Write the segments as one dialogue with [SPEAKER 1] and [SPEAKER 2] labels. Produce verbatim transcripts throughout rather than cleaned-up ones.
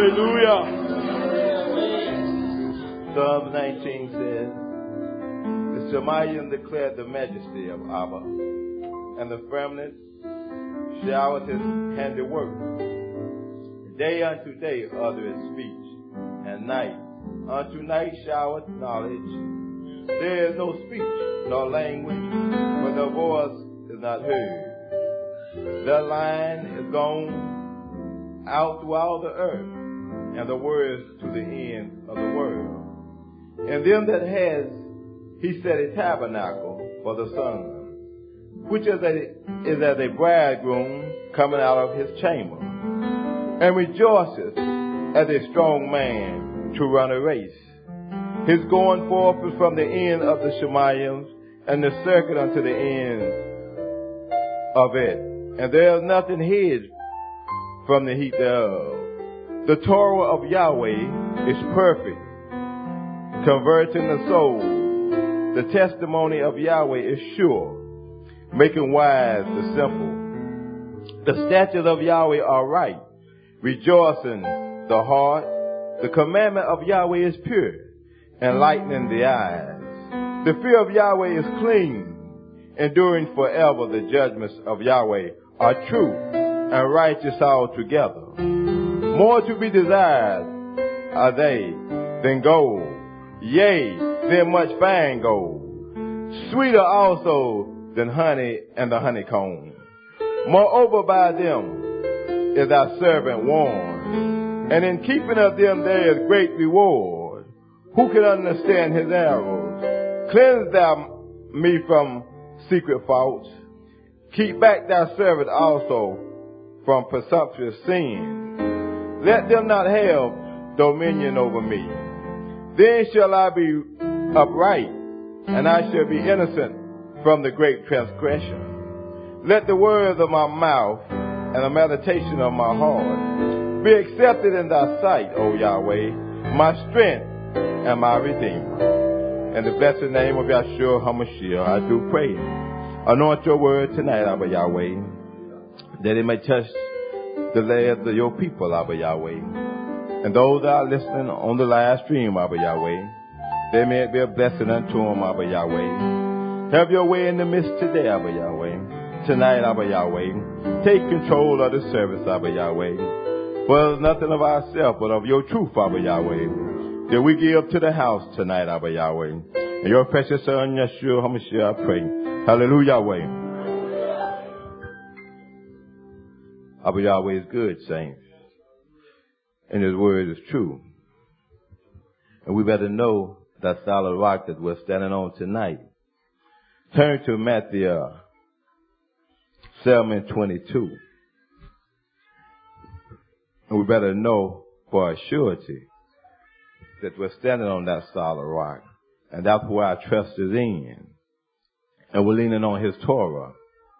[SPEAKER 1] Hallelujah. Psalm nineteen says, the Shemayim declared the majesty of Abba, and the firmament showered his handiwork. Day unto day uttereth speech, and night unto night showereth knowledge. There is no speech nor language, for the voice is not heard. The line is gone out through all the earth, and the words to the end of the world. And them that has, he set a tabernacle for the sun, which is, a, is as a bridegroom coming out of his chamber, and rejoiceth as a strong man to run a race. His going forth is from the end of the Shemayim, and the circuit unto the end of it. And there is nothing hid from the heat thereof. The Torah of Yahweh is perfect, converting the soul. The testimony of Yahweh is sure, making wise the simple. The statutes of Yahweh are right, rejoicing the heart. The commandment of Yahweh is pure, enlightening the eyes. The fear of Yahweh is clean, enduring forever. The judgments of Yahweh are true and righteous altogether. More to be desired are they than gold, yea, than much fine gold. Sweeter also than honey and the honeycomb. Moreover, by them is thy servant warned, and in keeping of them there is great reward. Who can understand his arrows? Cleanse thou me from secret faults. Keep back thy servant also from presumptuous sin. Let them not have dominion over me. Then shall I be upright, and I shall be innocent from the great transgression. Let the words of my mouth and the meditation of my heart be accepted in thy sight, O Yahweh, my strength and my redeemer. In the blessed name of Yahshua HaMashiach, I do pray. Anoint your word tonight, Abba Yahweh, that it may touch the lives of your people, Abba Yahweh. And those that are listening on the live stream, Abba Yahweh, they may be a blessing unto them, Abba Yahweh. Have your way in the midst today, Abba Yahweh. Tonight, Abba Yahweh, take control of the service, Abba Yahweh. For it's nothing of ourselves, but of your truth, Abba Yahweh, that we give to the house tonight, Abba Yahweh. And your precious son, Yeshua HaMashiach, I pray. Hallelujah, Yahweh. Abba Yahweh is good, saints. And his word is true. And we better know that solid rock that we're standing on tonight. Turn to Matthew uh, seven twenty-two. And we better know for a surety that we're standing on that solid rock. And that's where our trust is in. And we're leaning on his Torah.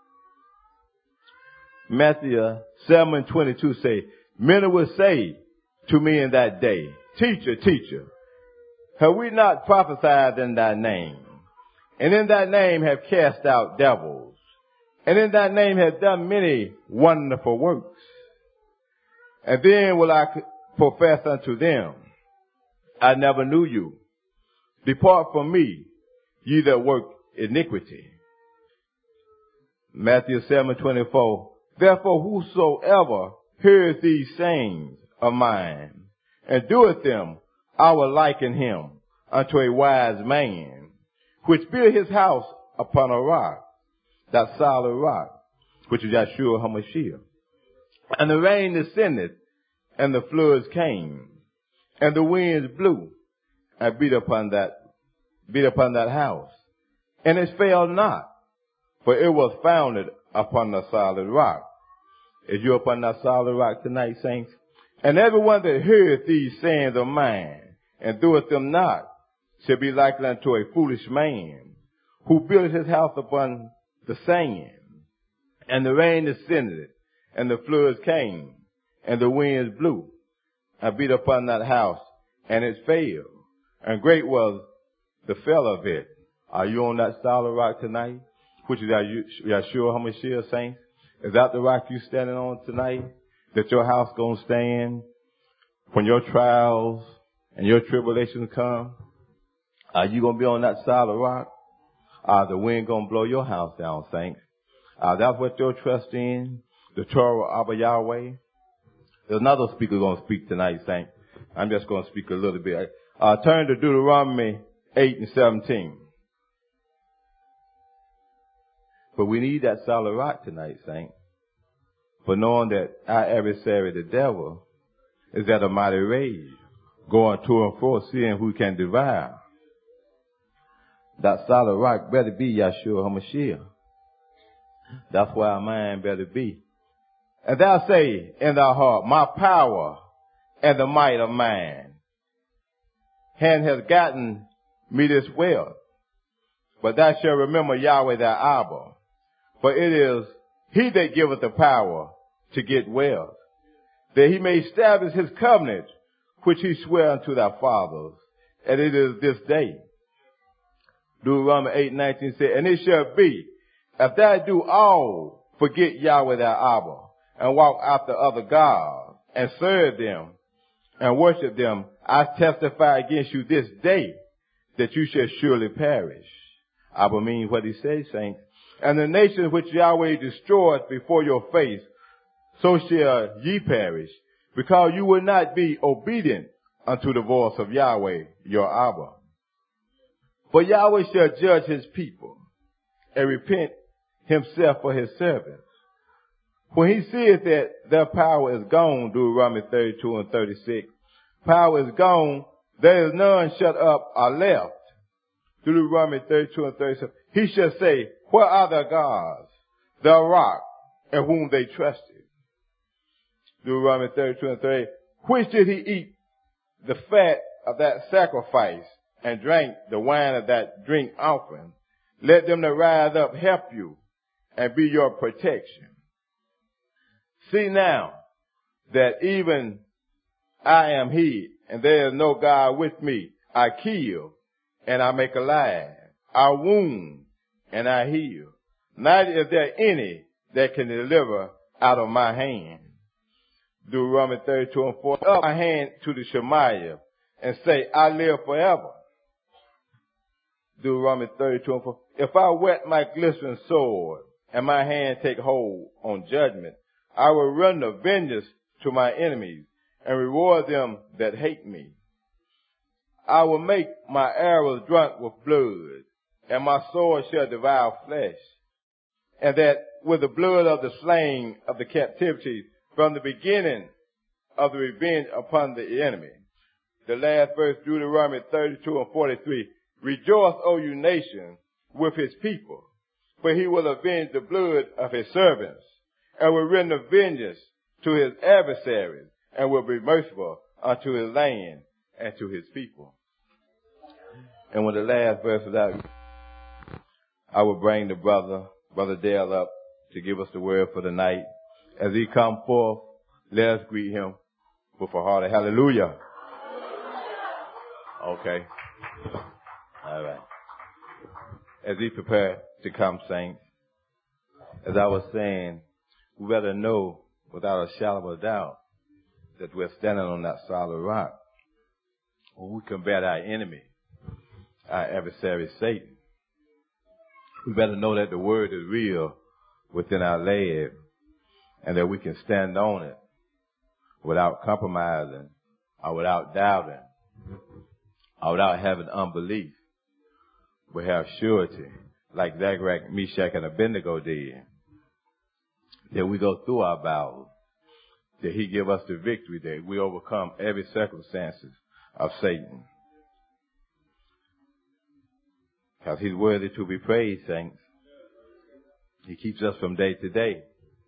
[SPEAKER 1] Matthew seven twenty-two say, many will say to me in that day, Teacher, teacher, have we not prophesied in thy name? And in thy name have cast out devils? And in thy name have done many wonderful works? And then will I profess unto them, I never knew you. Depart from me, ye that work iniquity. Matthew seven twenty-four. Therefore whosoever heareth these sayings of mine, and doeth them, I will liken him unto a wise man, which built his house upon a rock, that solid rock, which is Yahshua HaMashiach. And the rain descended, and the floods came, and the winds blew, and beat upon that, beat upon that house. And it fell not, for it was founded upon the solid rock. Is you upon that solid rock tonight, saints? And everyone that heareth these sayings of mine, and doeth them not, shall be likened unto a foolish man, who built his house upon the sand. And the rain descended, and the floods came, and the winds blew, and beat upon that house, and it fell. And great was the fall of it. Are you on that solid rock tonight? Which is Yahshua HaMashiach, saints? Is that the rock you standing on tonight? That your house gonna stand? when your trials and your tribulations come, are you going to be on that solid rock? Are the wind going to blow your house down, saints? Uh, that's what you're trusting in, the Torah of Yahweh. There's another speaker going to speak tonight, saints. I'm just going to speak a little bit. Uh, turn to Deuteronomy eight and seventeen. But we need that solid rock tonight, saints. For knowing that our adversary, the devil, is at a mighty rage, going to and fro, seeing who can devour. That solid rock better be Yahshua HaMashiach. That's where our mind better be. And thou say in thy heart, my power and the might of man hand has gotten me this wealth. But thou shalt remember Yahweh thy Abba. For it is he that giveth the power to get wealth, that he may establish his covenant, which he sware unto thy fathers. And it is this day. Deuteronomy eight nineteen said, and it shall be, if thou do all forget Yahweh thy Abba, and walk after other gods, and serve them, and worship them, I testify against you this day, that you shall surely perish. Abba means what he says, saints. And the nations which Yahweh destroyed before your face, so shall ye perish, because you will not be obedient unto the voice of Yahweh, your Abba. For Yahweh shall judge his people, and repent himself for his servants. When he seeth that their power is gone, Deuteronomy thirty-two and thirty-six, power is gone, there is none shut up or left. Deuteronomy thirty-two and thirty-seven, he shall say, where are their gods, their rock, in whom they trusted? Deuteronomy thirty-two and thirty-eight, which did he eat the fat of that sacrifice, and drank the wine of that drink offering? Let them that rise up help you, and be your protection. See now that even I am he, and there is no God with me. I kill, and I make alive. I wound, and I heal. Neither is there any that can deliver out of my hand. Deuteronomy thirty-two and four. Up my hand to the Shemaiah, and say, I live forever. Deuteronomy thirty-two and four. If I wet my glistening sword, and my hand take hold on judgment, I will render vengeance to my enemies, and reward them that hate me. I will make my arrows drunk with blood, and my sword shall devour flesh, and that with the blood of the slain of the captivity, from the beginning of the revenge upon the enemy. The last verse, Deuteronomy thirty-two and forty-three. Rejoice, O you nations, with his people, for he will avenge the blood of his servants, and will render vengeance to his adversaries, and will be merciful unto his land and to his people. And when the last verse is out, I will bring the brother, Brother Dale, up to give us the word for the night. As he come forth, let us greet him with a hearty hallelujah. Okay. All right. As he prepared to come, saints, as I was saying, we better know without a shadow of a doubt that we're standing on that solid rock. When we combat our enemy, our adversary Satan, we better know that the word is real within our lives, and that we can stand on it without compromising, or without doubting, or without having unbelief. We have surety, like Shadrach, Meshach, and Abednego did, that we go through our battles, that he give us the victory, that we overcome every circumstances of Satan. Because he's worthy to be praised, saints. He keeps us from day to day.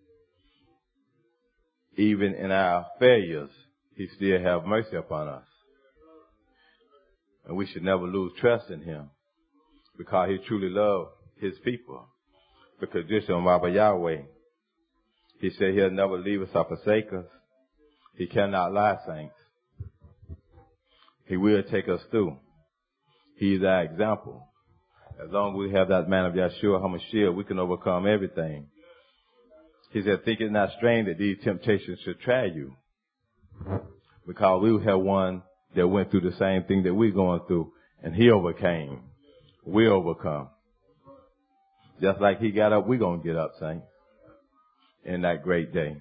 [SPEAKER 1] Even in our failures, he still have mercy upon us. And we should never lose trust in him, because he truly loved his people. The condition of Abba Yahweh. He said he'll never leave us or forsake us. He cannot lie, saints. He will take us through. He's our example. As long as we have that man of Yahshua HaMashiach, we can overcome everything. He said, think it not strange that these temptations should try you. because we have one that went through the same thing that we're going through, and he overcame. We overcome. Just like he got up, we're going to get up, saints, in that great day.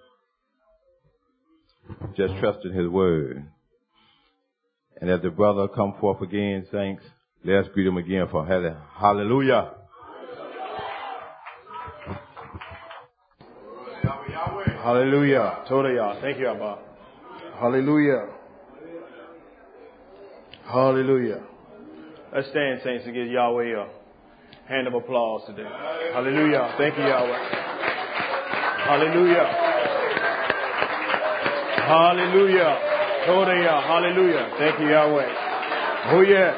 [SPEAKER 1] Just trust in his word. And as the brother come forth again, saints, let's greet him again for hallelujah.
[SPEAKER 2] Hallelujah. Toda Yah. Thank you, Abba. Hallelujah. Hallelujah. Let's stand, saints, and give Yahweh a hand of applause today. Hallelujah. Thank you, Yahweh. Hallelujah. Hallelujah. Toda Yah. Hallelujah. Thank you, Yahweh. Oh, yes.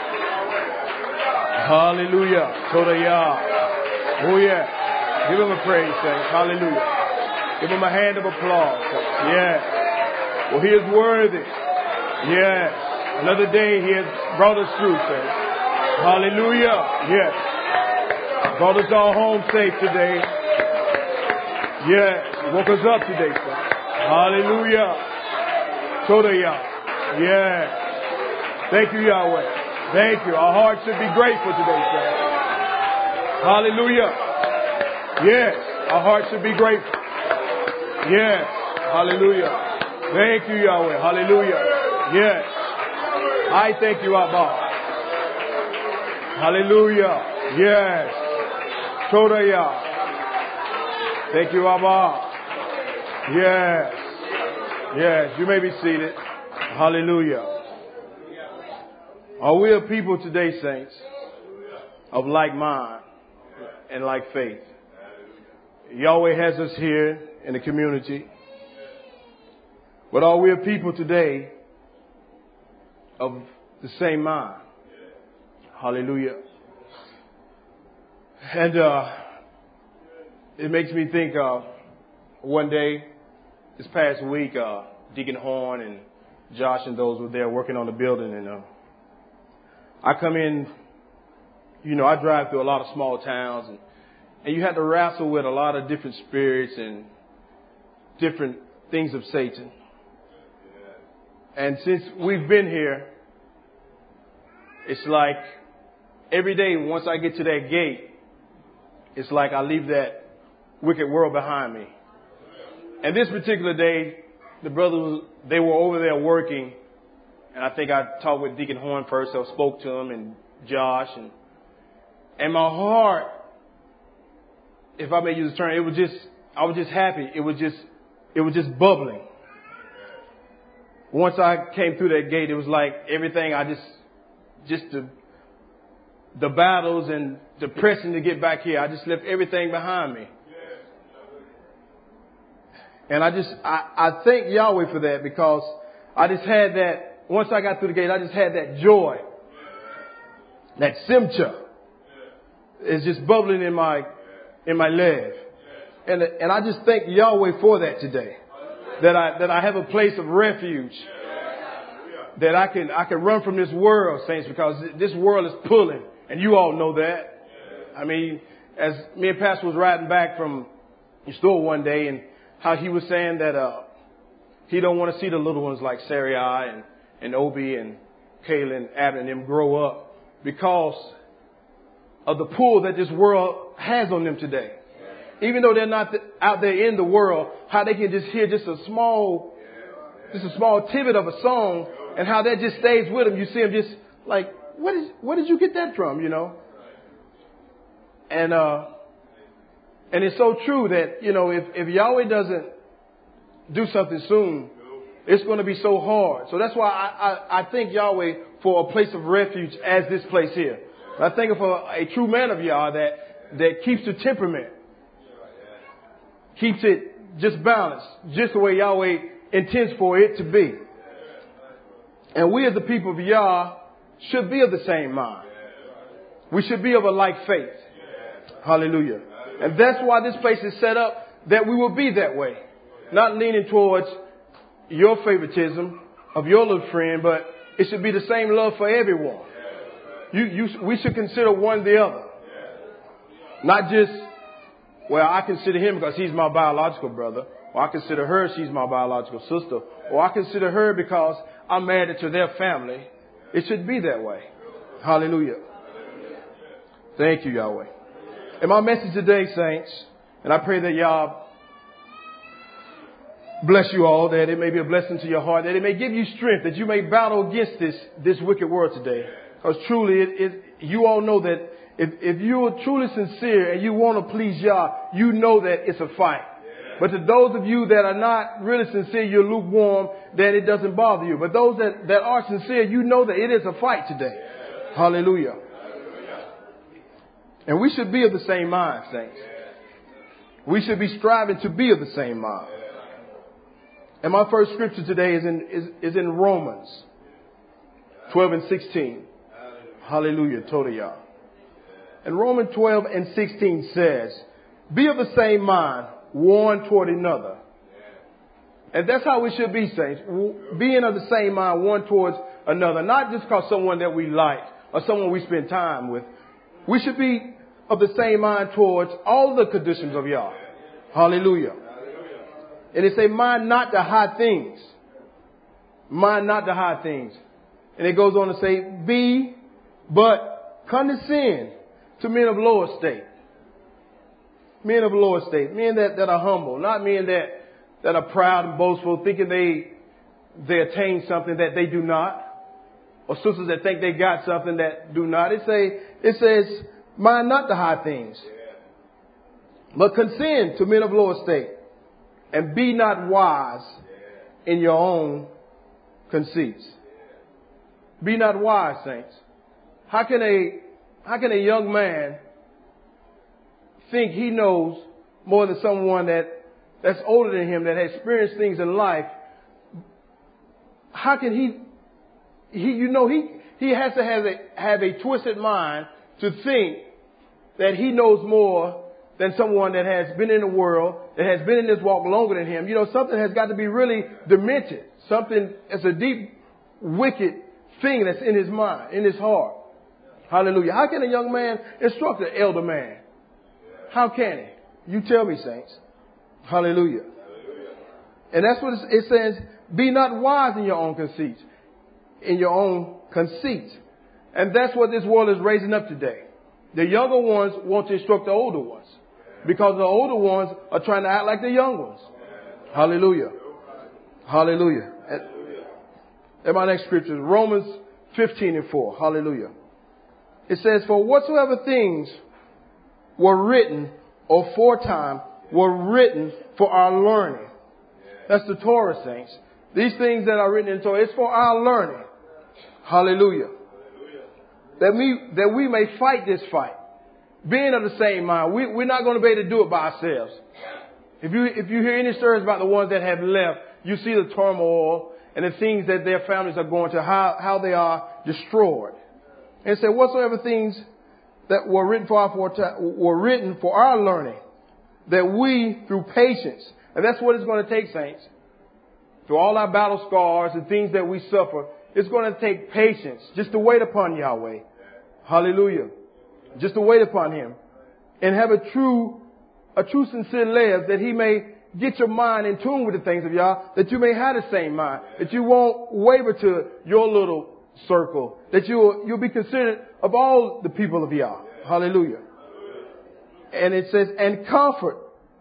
[SPEAKER 2] Hallelujah. Toda Yah. Oh, yes. Give him a praise, saints. Hallelujah. Give him a hand of applause. Yes. Well, he is worthy. Yes. Another day he has brought us through, saints. Hallelujah. Yes. Brought us all home safe today. Yes. Woke us up today, saints. Hallelujah. Toda Yah. Yes. Thank you, Yahweh. Thank you. Our hearts should be grateful today, saints. Hallelujah. Yes. Our hearts should be grateful. Yes. Hallelujah. Thank you, Yahweh. Hallelujah. Yes. I thank you, Abba. Hallelujah. Yes. Toda Yah. Thank you, Abba. Yes. Yes. You may be seated. Hallelujah. Are we a people today, saints, of like mind and like faith? Yahweh has us here in the community. But are we a people today of the same mind? Hallelujah. And uh, it makes me think of one day, this past week, uh, Deacon Horn and Josh and those were there working on the building. And uh, I come in, you know, I drive through a lot of small towns, and, and you have to wrestle with a lot of different spirits and different things of Satan. And since we've been here, it's like every day once I get to that gate, it's like I leave that wicked world behind me. And this particular day, the brothers, they were over there working, and I think I talked with Deacon Horn first, so I spoke to him and Josh, and and my heart, if I may use the term, it was just, I was just happy. It was just It was just bubbling. Once I came through that gate, it was like everything I just, just the, the battles and the pressing to get back here, I just left everything behind me. And I just, I, I thank Yahweh for that, because I just had that, once I got through the gate, I just had that joy, that simcha. It's just bubbling in my, in my leg. And, and I just thank Yahweh for that today. That I, that I have a place of refuge. That I can, I can run from this world, saints, because this world is pulling. And you all know that. I mean, as me and Pastor was riding back from the store one day, and how he was saying that, uh, he don't want to see the little ones like Sarai and, and Obi and Kayla and Abner and them grow up because of the pull that this world has on them today. Even though they're not out there in the world, how they can just hear just a small, just a small tidbit of a song, and how that just stays with them. You see them just like, what is, where did you get that from? You know? And, uh, and it's so true that, you know, if, if Yahweh doesn't do something soon, it's going to be so hard. So that's why I, I, I thank Yahweh for a place of refuge as this place here. I thank him for a true man of Yah that, that keeps the temperament. Keeps it just balanced, just the way Yahweh intends for it to be. And we as the people of Yah should be of the same mind. We should be of a like faith. Hallelujah. And that's why this place is set up, that we will be that way. Not leaning towards your favoritism of your little friend, but it should be the same love for everyone. You, you, we should consider one the other. Not just, well, I consider him because he's my biological brother. or I consider her, she's my biological sister, or I consider her because I'm married to their family. It should be that way. Hallelujah. Thank you, Yahweh. And my message today, saints, and I pray that y'all bless you all, that it may be a blessing to your heart, that it may give you strength, that you may battle against this, this wicked world today. Because truly, it, it, you all know that if, if you are truly sincere and you want to please Yah, you know that it's a fight. But to those of you that are not really sincere, you're lukewarm, then it doesn't bother you. But those that, that are sincere, you know that it is a fight today. Hallelujah. And we should be of the same mind, saints. We should be striving to be of the same mind. And my first scripture today is in, is, is in Romans twelve and sixteen. Hallelujah. Todah. And Romans twelve and sixteen says, be of the same mind, one toward another. And that's how we should be, saints. Being of the same mind, one towards another. Not just because someone that we like or someone we spend time with. We should be of the same mind towards all the conditions of Yah. Hallelujah. And it say, mind not the high things. Mind not the high things. And it goes on to say, be but condescend to men of lower estate. Men of lower estate. Men that, that are humble. Not men that, that are proud and boastful, thinking they, they attain something that they do not. Or sisters that think they got something that do not. It say, it says, mind not the high things, but consent to men of low estate, and be not wise in your own conceits. Be not wise, saints. How can a how can a young man think he knows more than someone that that's older than him, that has experienced things in life? How can he? He, you know, he he has to have a have a twisted mind to think that he knows more than someone that has been in the world, that has been in this walk longer than him. You know, something has got to be really demented. Something, it's a deep, wicked thing that's in his mind, in his heart. Hallelujah. How can a young man instruct an elder man? How can he? You tell me, saints. Hallelujah. And that's what it says, be not wise in your own conceits. In your own conceit. And that's what this world is raising up today. The younger ones want to instruct the older ones. Because the older ones are trying to act like the young ones. Hallelujah. Hallelujah. And, and my next scripture is Romans fifteen and four. Hallelujah. It says, for whatsoever things were written aforetime were written for our learning. That's the Torah, saints. These things that are written in Torah, it's for our learning. Hallelujah. That we, that we may fight this fight. Being of the same mind. We, we're not going to be able to do it by ourselves. If you, if you hear any stories about the ones that have left, you see the turmoil and the things that their families are going to, how, how they are destroyed. And it said, whatsoever things that were written for our, were written for our learning, that we, through patience, and that's what it's going to take, saints, through all our battle scars and things that we suffer, it's going to take patience just to wait upon Yahweh. Hallelujah. Just to wait upon Him and have a true, a true sincere live, that He may get your mind in tune with the things of Yah, that you may have the same mind, that you won't waver to your little circle, that you'll, you'll be considered of all the people of Yah. Hallelujah. And it says, and comfort.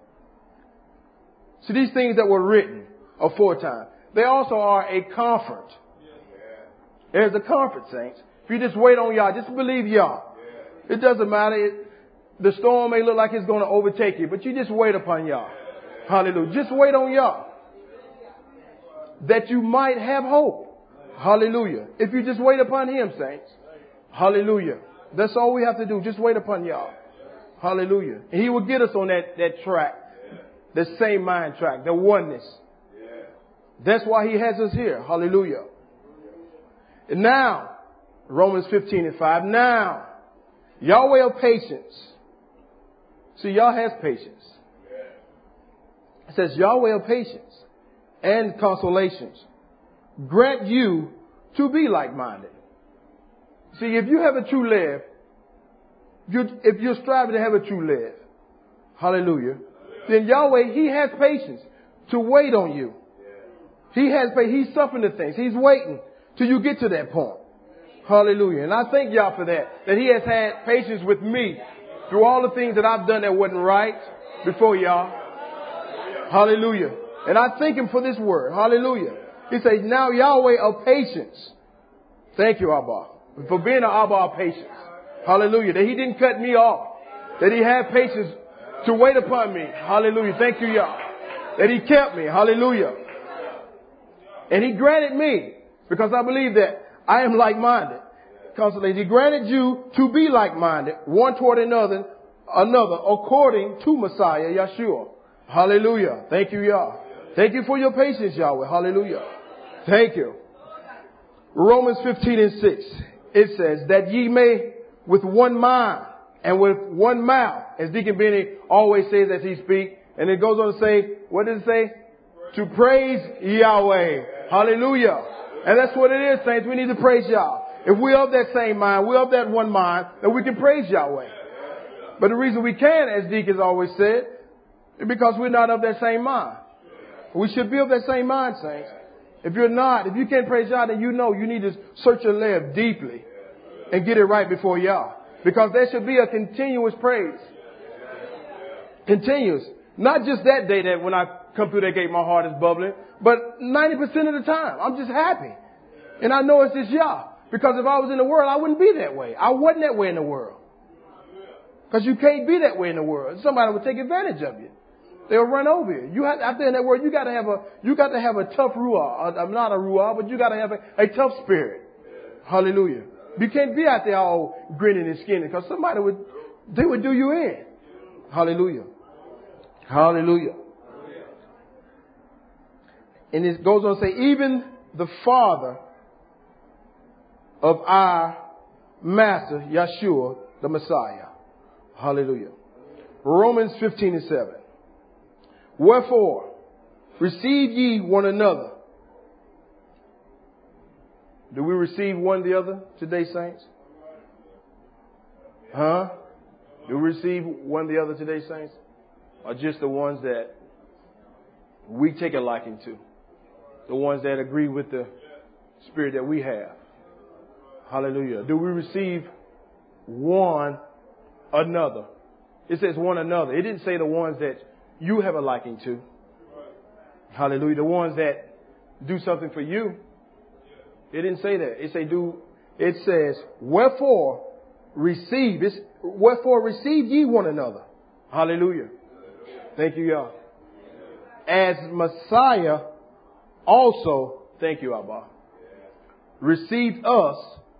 [SPEAKER 2] So these things that were written aforetime, they also are a comfort. There's a comfort, saints. If you just wait on Yah, just believe Yah. It doesn't matter. It, the storm may look like it's going to overtake you, but you just wait upon Yah. Hallelujah. Just wait on Yah. That you might have hope. Hallelujah. If you just wait upon Him, saints. Hallelujah. That's all we have to do. Just wait upon Yah. Hallelujah. And He will get us on that, that track. The same mind track. The oneness. That's why He has us here. Hallelujah. And now, Romans fifteen and five. Now, Yahweh of patience. See, Yah has patience. It says Yahweh of patience and consolations grant you to be like-minded. See, if you have a true live, if you're, if you're striving to have a true live, hallelujah, then Yahweh, He has patience to wait on you. He has patience. He's suffering the things. He's waiting till you get to that point. Hallelujah. And I thank y'all for that. That he has had patience with me through all the things that I've done that wasn't right before y'all. Hallelujah. And I thank him for this word. Hallelujah. He says, now Yahweh of patience. Thank you, Abba, for being an Abba of patience. Hallelujah. That he didn't cut me off. That he had patience to wait upon me. Hallelujah. Thank you, Yah. That he kept me. Hallelujah. And he granted me, because I believe that I am like-minded. Constantly, he granted you to be like-minded, one toward another, another, according to Messiah, Yeshua. Hallelujah. Thank you, Yah. Thank you for your patience, Yahweh. Hallelujah. Thank you. Romans fifteen and six. It says that ye may with one mind and with one mouth, as Deacon Benny always says as he speaks. And it goes on to say, what does it say? To praise Yahweh. Hallelujah. And that's what it is, saints. We need to praise Yah. If we're of that same mind, we're of that one mind, then we can praise Yahweh. But the reason we can't, as Deacons always said, is because we're not of that same mind. We should be of that same mind, saints. If you're not, if you can't praise Yah, then you know you need to search your life deeply and get it right before Yah. Because there should be a continuous praise. Continuous. Not just that day that when I come through that gate, my heart is bubbling, but ninety percent of the time, I'm just happy. And I know it's just Yah. Because if I was in the world, I wouldn't be that way. I wasn't that way in the world. Because you can't be that way in the world. Somebody would take advantage of you. They'll run over you. You have, out there in that world, you got to have a, you got to have a tough ruah. I'm not a ruah, but you got to have a, a tough spirit. Hallelujah. You can't be out there all grinning and skinning, because somebody would, they would do you in. Hallelujah. Hallelujah. And it goes on to say, even the Father of our Master, Yeshua, the Messiah. Hallelujah. Romans fifteen and seven. Wherefore, receive ye one another. Do we receive one the other today, saints? Huh? Do we receive one the other today, saints? Or just the ones that we take a liking to? The ones that agree with the spirit that we have? Hallelujah. Do we receive one another? It says one another. It didn't say the ones that you have a liking to. Hallelujah. The ones that do something for you. It didn't say that. It say do. It says, wherefore receive. It's, wherefore receive ye one another. Hallelujah. Thank you, y'all. As Messiah also, thank you, Abba, received us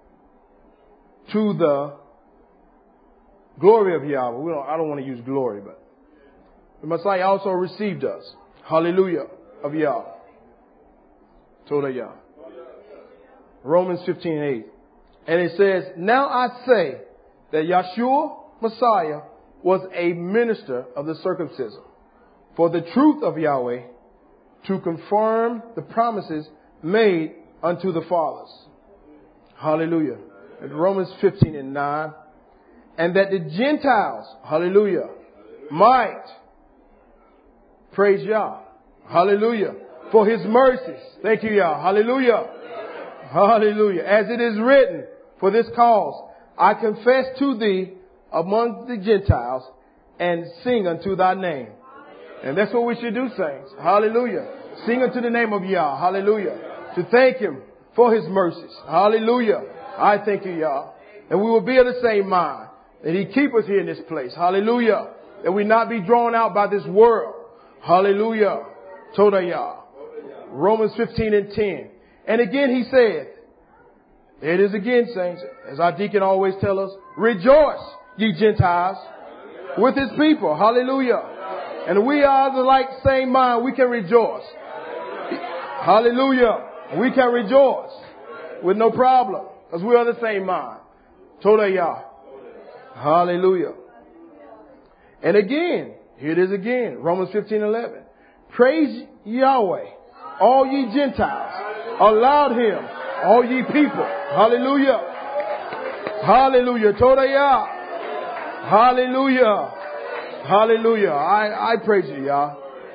[SPEAKER 2] to the glory of Yahweh. We don't, I don't want to use glory, but the Messiah also received us. Hallelujah of Yah. Told Yah. Romans fifteen and eight. And it says, now I say that Yeshua, Messiah, was a minister of the circumcision for the truth of Yahweh, to confirm the promises made unto the fathers. Hallelujah. In Romans fifteen and nine. And that the Gentiles, hallelujah, might praise Yah. Hallelujah. For his mercies. Thank you, Yah. Hallelujah. Hallelujah. As it is written, for this cause I confess to thee among the Gentiles and sing unto thy name. And that's what we should do, saints. Hallelujah. Sing unto the name of Yah. Hallelujah. To thank him for his mercies. Hallelujah. I thank you, Yah. And we will be of the same mind. That he keep us here in this place. Hallelujah. That we not be drawn out by this world. Hallelujah. Toda Yah. Romans fifteen and ten. And again he said, there it is again, saints, as our deacon always tell us, rejoice, ye Gentiles, with his people. Hallelujah. And we are the like same mind. We can rejoice. Hallelujah. We can rejoice with no problem, because we are the same mind. Toda Yah. Hallelujah. And again, here it is again, Romans fifteen eleven. Praise Yahweh, all ye Gentiles. Allowed him, all ye people. Hallelujah. Hallelujah. Toda Yah. Hallelujah. Hallelujah. I, I praise you, Yah.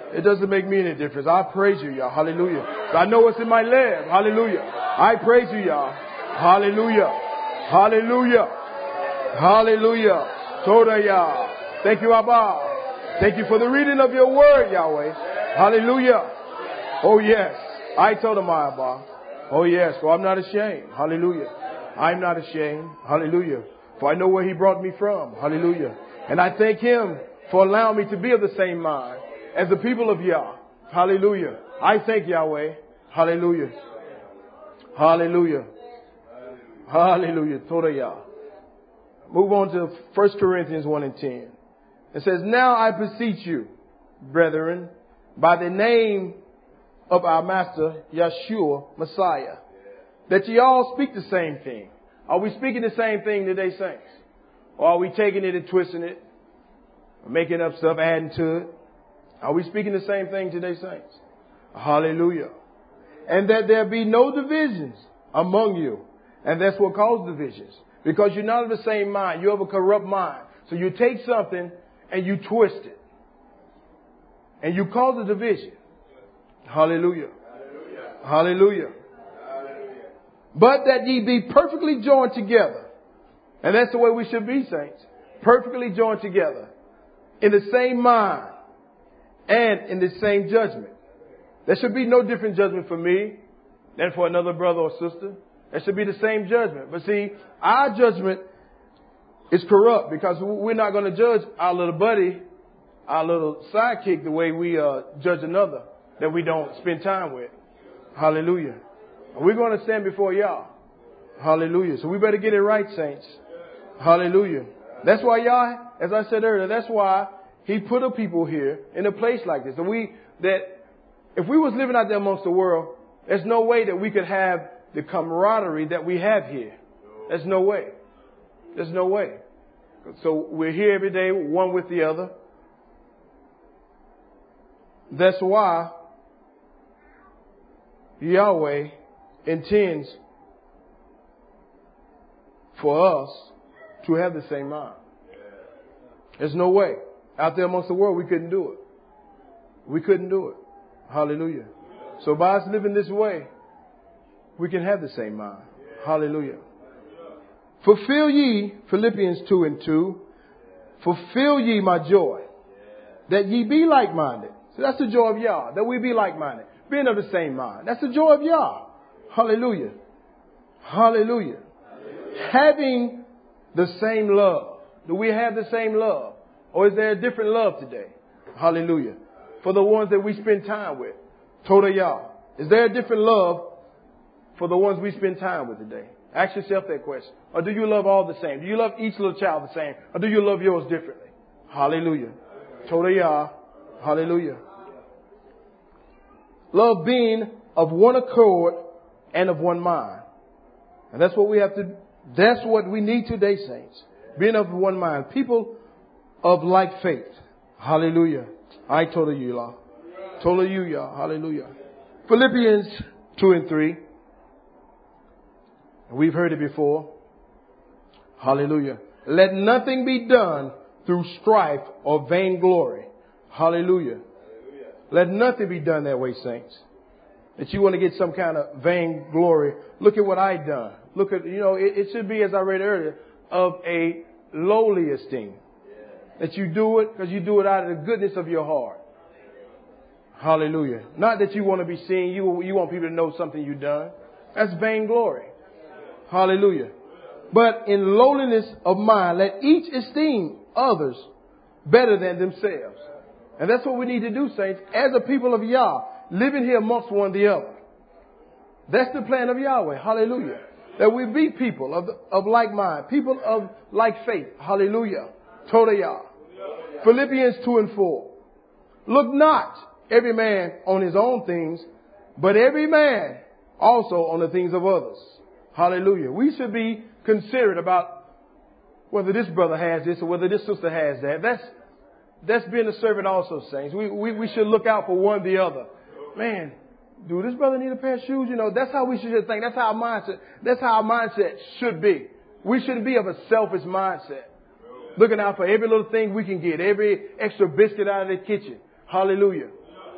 [SPEAKER 2] It doesn't make me any difference. I praise you, y'all. Hallelujah. I know what's in my lab. Hallelujah. I praise you, y'all. Hallelujah. Hallelujah. Hallelujah. Toda y'all. Thank you, Abba. Thank you for the reading of your word, Yahweh. Hallelujah. Oh, yes. I told him, Abba. Oh, yes. For I'm not ashamed. Hallelujah. I'm not ashamed. Hallelujah. For I know where he brought me from. Hallelujah. And I thank him for allowing me to be of the same mind as the people of Yah. Hallelujah. I thank Yahweh. Hallelujah. Hallelujah. Hallelujah. Toda Yah. Move on to First Corinthians one and ten. It says, now I beseech you, brethren, by the name of our Master, Yeshua, Messiah, that ye all speak the same thing. Are we speaking the same thing today, saints? Or are we taking it and twisting it? Making up stuff, adding to it? Are we speaking the same thing today, saints? Hallelujah. And that there be no divisions among you. And that's what causes divisions. Because you're not of the same mind. You have a corrupt mind. So you take something and you twist it. And you cause a division. Hallelujah. Hallelujah. Hallelujah. Hallelujah. But that ye be perfectly joined together. And that's the way we should be, saints. Perfectly joined together. In the same mind. And in the same judgment. There should be no different judgment for me than for another brother or sister. There should be the same judgment. But see, our judgment is corrupt because we're not going to judge our little buddy, our little sidekick, the way we uh, judge another that we don't spend time with. Hallelujah. We're going to stand before y'all. Hallelujah. So we better get it right, saints. Hallelujah. That's why y'all, as I said earlier, that's why he put a people here in a place like this. And we, that if we was living out there amongst the world, there's no way that we could have the camaraderie that we have here. There's no way. There's no way. So we're here every day, one with the other. That's why Yahweh intends for us to have the same mind. There's no way. Out there amongst the world, we couldn't do it. We couldn't do it. Hallelujah. So by us living this way, we can have the same mind. Hallelujah. Fulfill ye, Philippians two and two, fulfill ye my joy, that ye be like-minded. So that's the joy of Yah, that we be like-minded, being of the same mind. That's the joy of Yah. Hallelujah. Hallelujah. Having the same love. Do we have the same love? Or is there a different love today? Hallelujah. For the ones that we spend time with. Toda Yah. Is there a different love for the ones we spend time with today? Ask yourself that question. Or do you love all the same? Do you love each little child the same? Or do you love yours differently? Hallelujah. Toda Yah. Hallelujah. Love being of one accord and of one mind. And that's what we have to, that's what we need today, saints. Being of one mind. People of like faith. Hallelujah. I told you, Yah. Told you, Yah. Hallelujah. Philippians two and three. We've heard it before. Hallelujah. Let nothing be done through strife or vainglory. Hallelujah. Let nothing be done that way, saints. That you want to get some kind of vainglory. Look at what I done. Look at, you know, it, it should be, as I read earlier, of a lowly esteem. That you do it because you do it out of the goodness of your heart. Hallelujah. Not that you want to be seen. You, you want people to know something you've done. That's vainglory. Hallelujah. But in lowliness of mind, let each esteem others better than themselves. And that's what we need to do, saints, as a people of Yah, living here amongst one the other. That's the plan of Yahweh. Hallelujah. That we be people of, of like mind, people of like faith. Hallelujah. Toda Yah. Philippians two and four. Look not every man on his own things, but every man also on the things of others. Hallelujah. We should be considerate about whether this brother has this or whether this sister has that. That's that's being a servant also, saints. We, we we should look out for one the other. Man, do this brother need a pair of shoes? You know, that's how we should think. That's how our mindset. That's how our mindset should be. We shouldn't be of a selfish mindset. Looking out for every little thing we can get, every extra biscuit out of the kitchen. Hallelujah.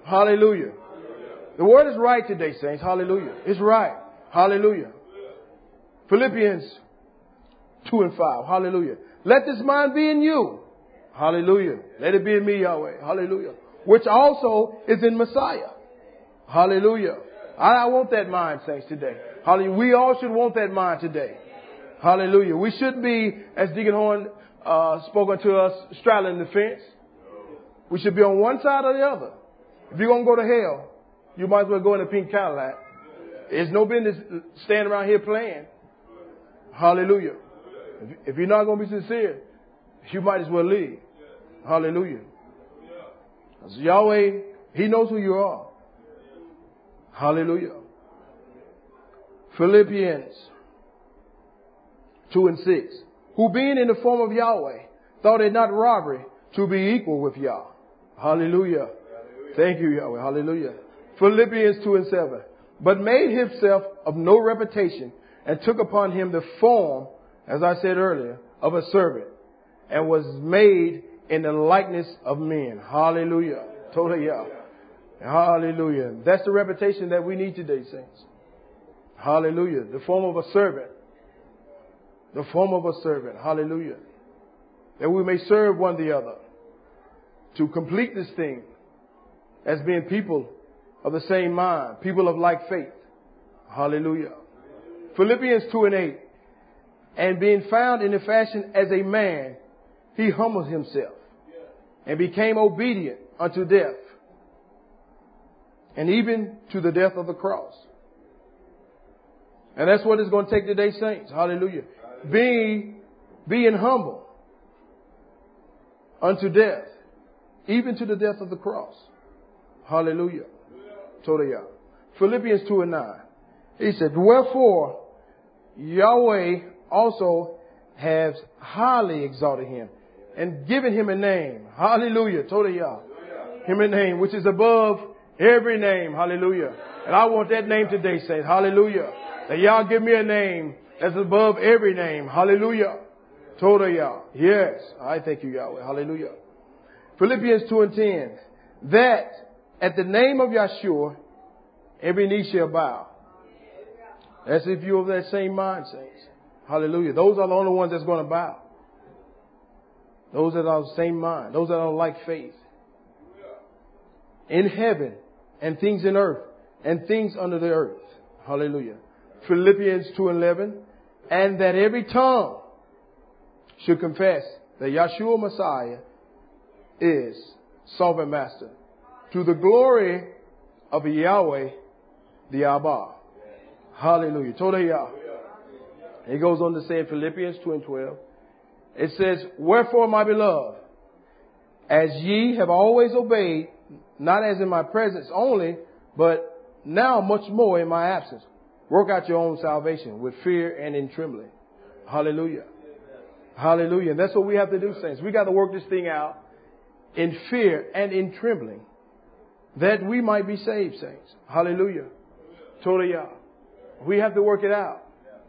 [SPEAKER 2] Hallelujah. The word is right today, saints. Hallelujah. It's right. Hallelujah. Philippians two and five. Hallelujah. Let this mind be in you. Hallelujah. Let it be in me, Yahweh. Hallelujah. Which also is in Messiah. Hallelujah. I want that mind, saints, today. Hallelujah. We all should want that mind today. Hallelujah. We shouldn't be, as Deacon Horn uh, spoken to us, straddling the fence. We should be on one side or the other. If you're going to go to hell, you might as well go in a pink Cadillac. There's no business standing around here playing. Hallelujah. If you're not going to be sincere, you might as well leave. Hallelujah. Because Yahweh, He knows who you are. Hallelujah. Philippians two and six. Who being in the form of Yahweh, thought it not robbery to be equal with Yah. Hallelujah. Thank you, Yahweh. Hallelujah. Philippians two and seven. But made himself of no reputation and took upon him the form, as I said earlier, of a servant and was made in the likeness of men. Hallelujah. Totally, yeah. Hallelujah. That's the reputation that we need today, saints. Hallelujah. The form of a servant. The form of a servant. Hallelujah. That we may serve one the other to complete this thing as being people of the same mind, people of like faith. Hallelujah. Philippians two and eight. And being found in the fashion as a man, he humbled himself and became obedient unto death, and even to the death of the cross. And that's what it's going to take today, saints. Hallelujah. Being, being humble unto death, even to the death of the cross. Hallelujah. Totally. Philippians two and nine. He said, wherefore Yahweh also has highly exalted him and given him a name. Hallelujah. Totally. Him a name which is above every name. Hallelujah. And I want that name today, saints. Hallelujah. That y'all give me a name that's above every name. Hallelujah. Totally. Yes. I thank you, Yahweh. Hallelujah. Philippians two and ten. That at the name of Yahshua, every knee shall bow. That's if you're of that same mind, saints. Hallelujah. Those are the only ones that's going to bow. Those that are of the same mind. Those that are like faith. In heaven and things in earth and things under the earth. Hallelujah. Philippians two and eleven. And that every tongue should confess that Yahshua Messiah is sovereign master, to the glory of Yahweh, the Abba. Hallelujah. Todah. He goes on to say in Philippians two and twelve, it says, wherefore, my beloved, as ye have always obeyed, not as in my presence only, but now much more in my absence, work out your own salvation with fear and in trembling. Hallelujah. Hallelujah. And that's what we have to do, saints. We got to work this thing out in fear and in trembling, that we might be saved, saints. Hallelujah. Totally. We have to work it out.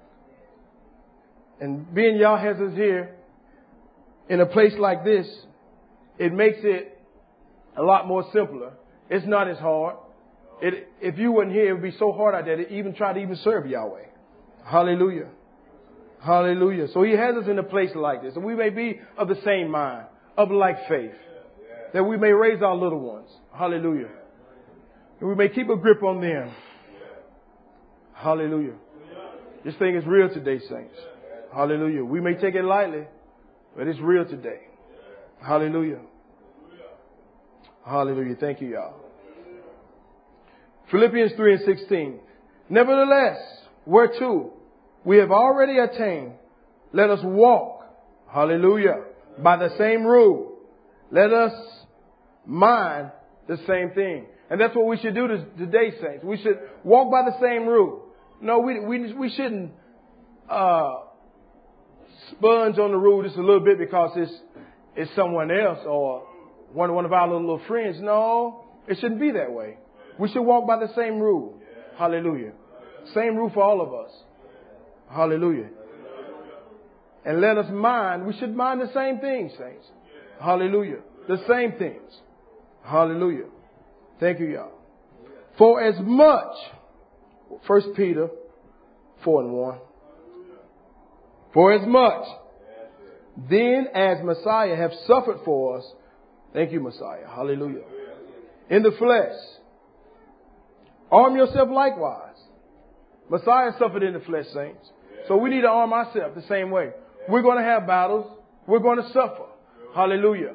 [SPEAKER 2] And being Yah has us here in a place like this, it makes it a lot more simpler. It's not as hard. It, if you weren't here, it would be so hard out there to even try to even serve Yahweh. Hallelujah. Hallelujah. So He has us in a place like this. And we may be of the same mind, of like faith, that we may raise our little ones. Hallelujah. And we may keep a grip on them. Hallelujah. This thing is real today, saints. Hallelujah. We may take it lightly, but it's real today. Hallelujah. Hallelujah. Thank you, y'all. Philippians three and sixteen. Nevertheless, whereto we have already attained, let us walk, hallelujah, by the same rule. Let us mind the same thing. And that's what we should do today, saints. We should walk by the same rule. No, we we we shouldn't uh, sponge on the rule just a little bit because it's it's someone else or one one of our little, little friends. No, it shouldn't be that way. We should walk by the same rule. Hallelujah. Same rule for all of us. Hallelujah. And let us mind. We should mind the same things, saints. Hallelujah. The same things. Hallelujah. Thank you, y'all. For as much, First Peter four and one. For as much, then as Messiah have suffered for us, thank you, Messiah, hallelujah, in the flesh, arm yourself likewise. Messiah suffered in the flesh, saints. So we need to arm ourselves the same way. We're going to have battles. We're going to suffer. Hallelujah.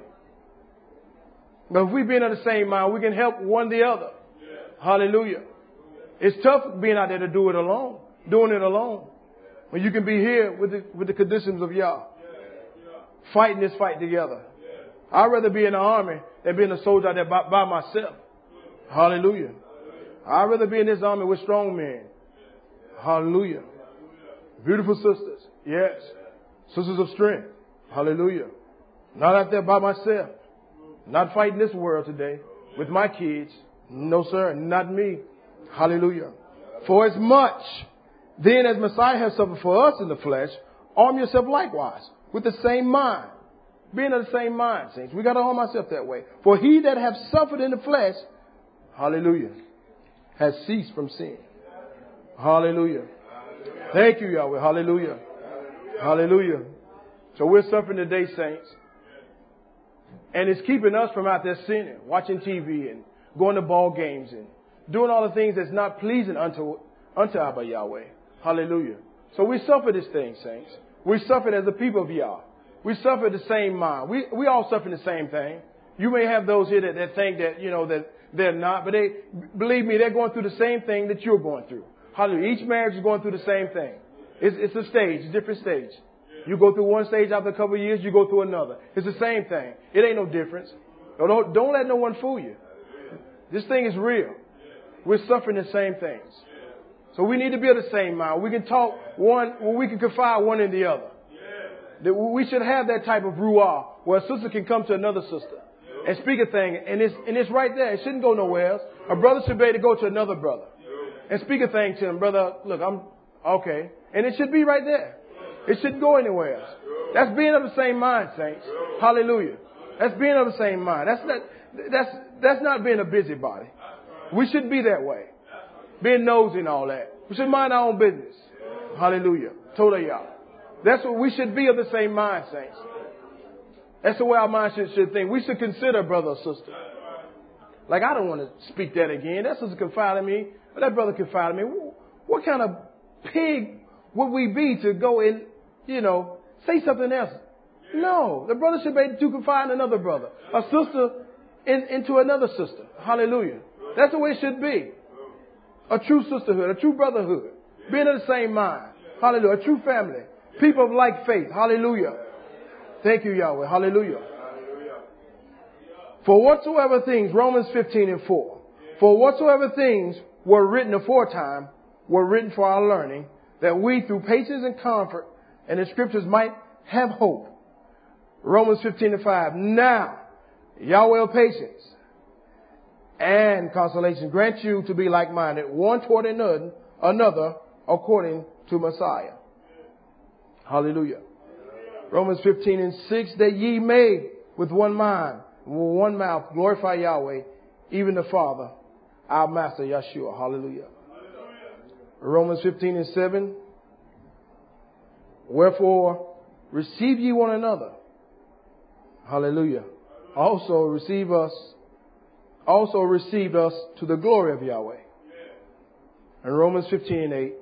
[SPEAKER 2] But if we be in the same mind, we can help one the other. Hallelujah. It's tough being out there to do it alone, doing it alone. When you can be here with the, with the conditions of Yah, fighting this fight together. I'd rather be in the army than being a soldier out there by, by myself. Hallelujah. I'd rather be in this army with strong men. Hallelujah. Beautiful sisters. Yes. Sisters of strength. Hallelujah. Not out there by myself. Not fighting this world today with my kids. No, sir. Not me. Hallelujah. For as much then as Messiah has suffered for us in the flesh, arm yourself likewise with the same mind. Being of the same mind, saints. We got to arm ourselves that way. For he that hath suffered in the flesh, hallelujah, has ceased from sin. Hallelujah. Thank you, Yahweh. Hallelujah. Hallelujah. So we're suffering today, saints. And it's keeping us from out there sinning, watching T V and going to ball games and doing all the things that's not pleasing unto, unto Abba Yahweh. Hallelujah. So we suffer this thing, saints. We suffer as the people of Yah. We suffer the same mind. We, we all suffer the same thing. You may have those here that, that think that, you know, that they're not, but they, believe me, they're going through the same thing that you're going through. Hallelujah. Each marriage is going through the same thing. It's, it's a stage, a different stage. You go through one stage, after a couple of years, you go through another. It's the same thing. It ain't no difference. Don't, don't let no one fool you. This thing is real. We're suffering the same things. So we need to be of the same mind. We can talk one, well, we can confide one in the other. That we should have that type of ruah where a sister can come to another sister and speak a thing, and it's, and it's right there. It shouldn't go nowhere else. A brother should be able to go to another brother and speak a thing to him. Brother, look, I'm okay. And it should be right there. It shouldn't go anywhere else. That's being of the same mind, saints. Hallelujah. That's being of the same mind. That's not, that's, that's not being a busybody. We should be that way. Being nosy and all that. We should mind our own business. Hallelujah. Toda Yah. That's what we should be of the same mind, saints. That's the way our mind should, should think. We should consider brother or sister. Like, I don't want to speak that again. That sister confided in me. But that brother confided in me. What kind of pig would we be to go and, you know, say something else? No. The brother should be able to confide in another brother. A sister in, into another sister. Hallelujah. That's the way it should be. A true sisterhood. A true brotherhood. Being of the same mind. Hallelujah. A true family. People of like faith. Hallelujah. Thank you, Yahweh. Hallelujah. For whatsoever things, Romans fifteen and four. For whatsoever things were written aforetime were written for our learning, that we through patience and comfort and the scriptures might have hope. Romans fifteen and five. Now, Yahweh of patience and consolation grant you to be like-minded, one toward another, another according to Messiah. Hallelujah. Romans fifteen and six, that ye may with one mind, with one mouth, glorify Yahweh, even the Father, our Master Yeshua. Hallelujah. Romans fifteen and seven, wherefore receive ye one another. Hallelujah. Also receive us, also received us to the glory of Yahweh. And Romans fifteen and eight,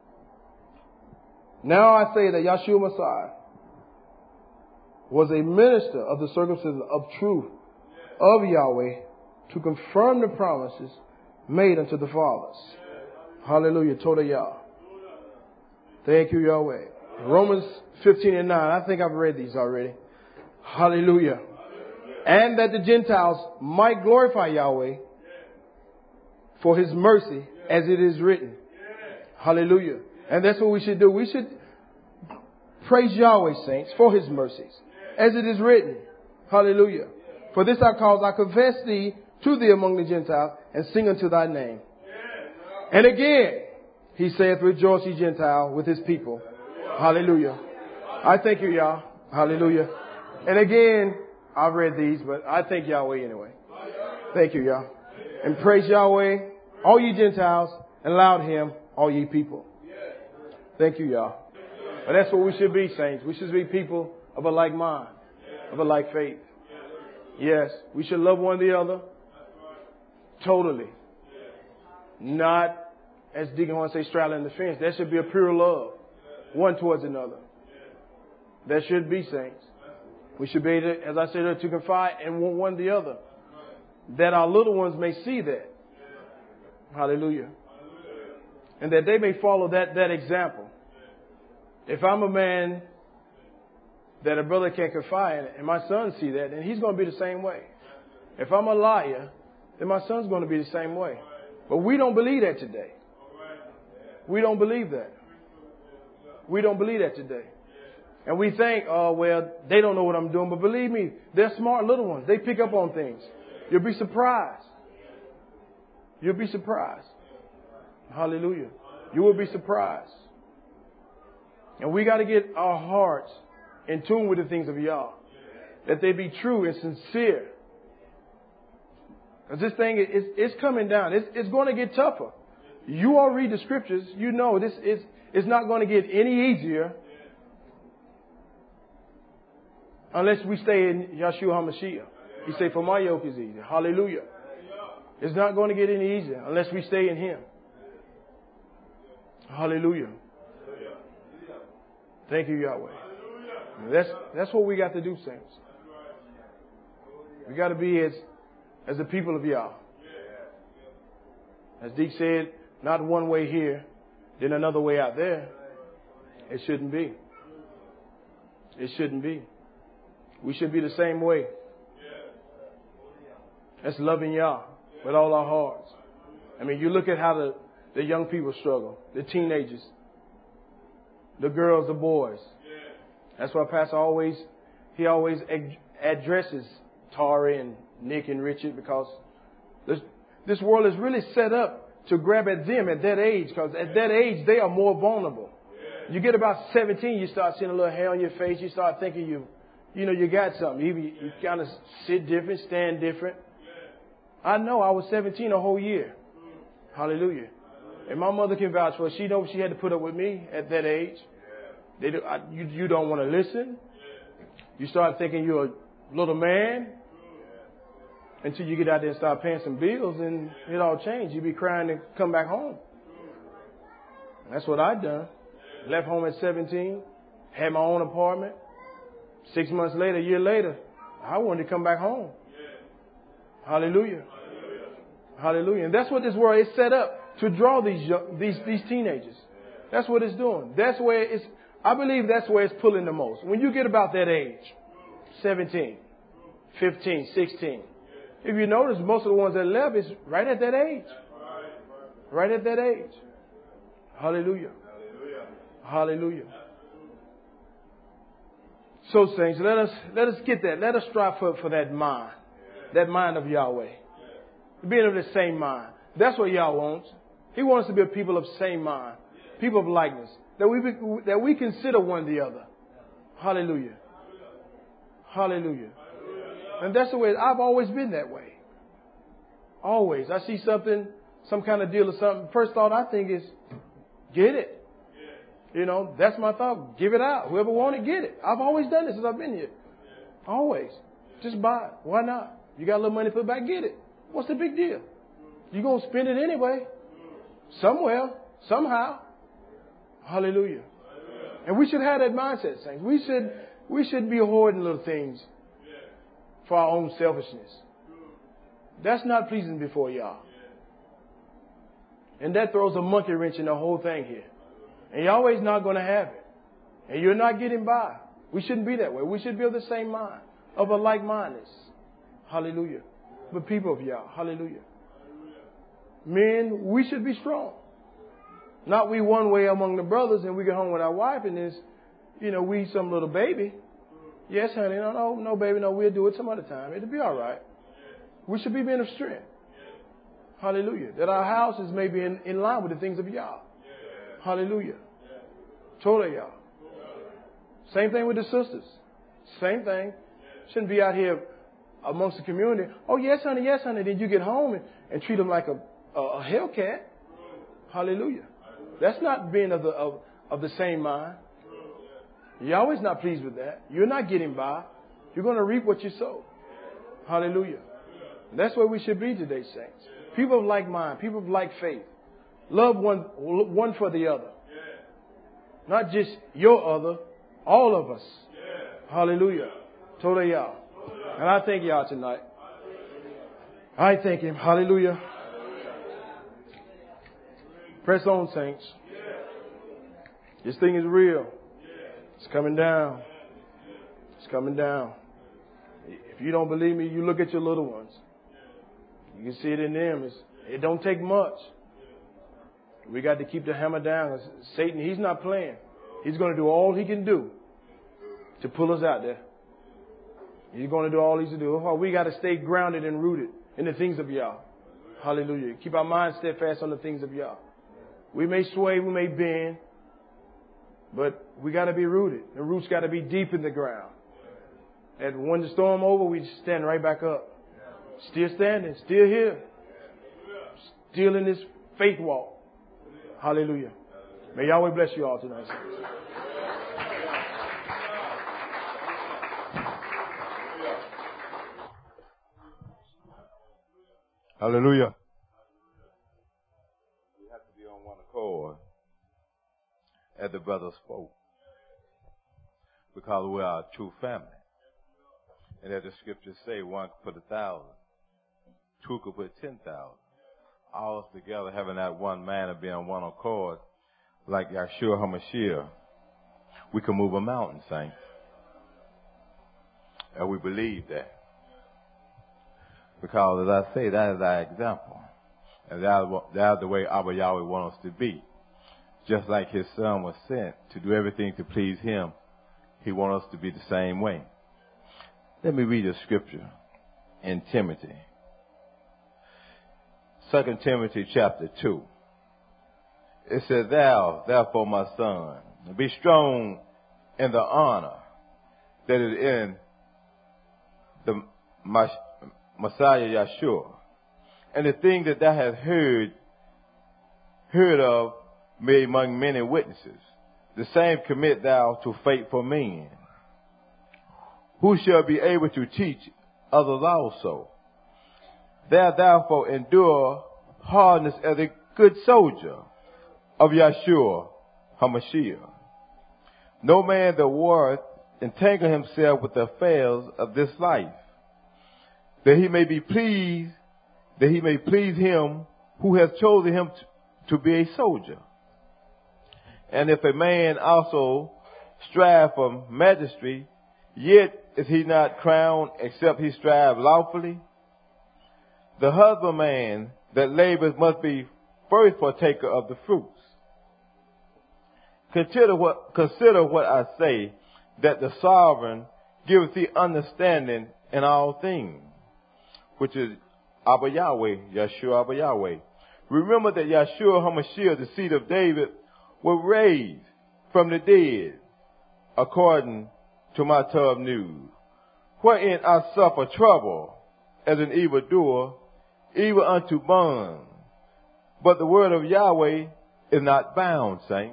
[SPEAKER 2] now I say that Yeshua Messiah was a minister of the circumcision of truth of Yahweh to confirm the promises made unto the fathers. Hallelujah. Toda Yah. Thank you, Yahweh. Romans fifteen and nine. I think I've read these already. Hallelujah. And that the Gentiles might glorify Yahweh for his mercy, as it is written. Hallelujah. And that's what we should do. We should praise Yahweh, saints, for his mercies, as it is written. Hallelujah. For this I cause, I confess thee to thee among the Gentiles, and sing unto thy name. And again, he saith, rejoice ye Gentile with his people. Hallelujah. I thank you, Yah. Hallelujah. And again, I've read these, but I thank Yahweh anyway. Thank you, Yah. And praise Yahweh, all ye Gentiles, and laud him, all ye people. Thank you, y'all. But that's what we should be, saints. We should be people of a like mind, of a like faith. Yes, we should love one the other. Totally. Not, as Deacon Horn say, straddling the fence. There should be a pure love, one towards another. There should be, saints. We should be able to, as I said, to confide in one, one the other, that our little ones may see that. Hallelujah. And that they may follow that, that example. If I'm a man that a brother can confide in, and my son see that, then he's going to be the same way. If I'm a liar, then my son's going to be the same way. But we don't believe that today. We don't believe that. We don't believe that today. And we think, oh, well, they don't know what I'm doing. But believe me, they're smart little ones. They pick up on things. You'll be surprised. You'll be surprised. Hallelujah. You will be surprised. And we got to get our hearts in tune with the things of Yah. That they be true and sincere. Because this thing is it's coming down. It's, it's going to get tougher. You all read the scriptures. You know this is it's not going to get any easier unless we stay in Yahshua HaMashiach. He said, for my yoke is easy. Hallelujah. It's not going to get any easier unless we stay in Him. Hallelujah. Thank you, Yahweh. That's that's what we got to do, saints. We got to be as as the people of Yah. As Deke said, not one way here, then another way out there. It shouldn't be. It shouldn't be. We should be the same way. That's loving Yah with all our hearts. I mean, you look at how the, the young people struggle, the teenagers, the girls, the boys. That's why Pastor always, he always ad- addresses Tari and Nick and Richard, because this, this world is really set up to grab at them at that age, because at that age they are more vulnerable. You get about seventeen, you start seeing a little hair on your face. You start thinking you, you know, you got something. You, you kind of sit different, stand different. I know I was seventeen a whole year. Hallelujah. And my mother can vouch for it. She knows she had to put up with me at that age. They do, I, you, you don't want to listen. You start thinking you're a little man until you get out there and start paying some bills, and it all changed. You be crying to come back home. And that's what I done. Left home at seventeen, had my own apartment. Six months later, a year later, I wanted to come back home. Hallelujah. Hallelujah. And that's what this world is set up to draw these young, these these teenagers. That's what it's doing. That's where it's. I believe that's where it's pulling the most. When you get about that age, seventeen, fifteen, sixteen. If you notice, most of the ones that left is right at that age. Right at that age. Hallelujah. Hallelujah. So, saints, let us let us get that. Let us strive for, for that mind. That mind of Yahweh. Being of the same mind. That's what Yah wants. He wants us to be a people of same mind. People of likeness. That we be, that we consider one the other. Hallelujah. Hallelujah. And that's the way, I've always been that way. Always. I see something, some kind of deal or something. First thought I think is, get it. You know, that's my thought. Give it out. Whoever wants it, get it. I've always done this since I've been here. Always. Just buy it. Why not? You got a little money to put back, get it. What's the big deal? You're going to spend it anyway. Somewhere. Somehow. Hallelujah. And we should have that mindset, saints. We should, we should be hoarding little things for our own selfishness. That's not pleasing before Yah. And that throws a monkey wrench in the whole thing here. And Yahweh's not going to have it. And you're not getting by. We shouldn't be that way. We should be of the same mind, of a like-mindedness. Hallelujah. But people of Yah, hallelujah. Men, we should be strong. Not we one way among the brothers and we get home with our wife and this, you know, we some little baby. Yes, honey. No, no, no, baby. No, we'll do it some other time. It'll be all right. We should be men of strength. Hallelujah. That our houses may be in, in line with the things of Yah. Hallelujah. Totally Yah. Same thing with the sisters. Same thing. Shouldn't be out here amongst the community. Oh, yes, honey, yes, honey. Then you get home and, and treat them like a, a, a Hellcat. Hallelujah. That's not being of the, of, of the same mind. Yahweh's not pleased with that. You're not getting by. You're going to reap what you sow. Hallelujah. That's where we should be today, saints. People of like mind, people of like faith. Love one, one for the other. Not just your other, all of us. Hallelujah. Toda Yah. And I thank y'all tonight. I thank Him. Hallelujah. Press on, saints. This thing is real. It's coming down. It's coming down. If you don't believe me, you look at your little ones. You can see it in them. It's, it don't take much. We got to keep the hammer down. Satan, he's not playing. He's going to do all he can do to pull us out there. He's going to do all he can do. We got to stay grounded and rooted in the things of Yah. Hallelujah. Keep our minds steadfast on the things of Yah. We may sway, we may bend, but we got to be rooted. The roots got to be deep in the ground. And when the storm over, we just stand right back up. Still standing, still here. Still in this faith walk. Hallelujah. May Yahweh bless you all tonight.
[SPEAKER 1] Hallelujah. We have to be on one accord, as the brother spoke, because we are a true family. And as the scriptures say, one could put a thousand, two could put ten thousand. All us together having that one man and being on one accord, like Yahshua HaMashiach, we can move a mountain, saints. And we believe that. Because, as I say, that is our example. And that is the way Abba Yahweh wants us to be. Just like His Son was sent to do everything to please Him, He wants us to be the same way. Let me read a scripture in Timothy. Second Timothy chapter two. It says, Thou, therefore, my son, be strong in the honor that is in the Messiah Yahshua. And the thing that thou hast heard, heard of me among many witnesses, the same commit thou to faithful men, who shall be able to teach others also. Thou therefore endure hardness as a good soldier of Yahshua HaMashiach. No man that warreth entangle himself with the affairs of this life, that he may be pleased, that he may please him who has chosen him to, to be a soldier. And if a man also strive for majesty, yet is he not crowned except he strive lawfully? The husbandman that labors must be first partaker of the fruits. Consider what, consider what I say, that the sovereign giveth thee understanding in all things, which is Abba Yahweh, Yahshua Abba Yahweh. Remember that Yahshua HaMashiach, the seed of David, was raised from the dead, according to my tub news, wherein I suffer trouble as an evildoer, even unto bond. But the word of Yahweh is not bound, saints.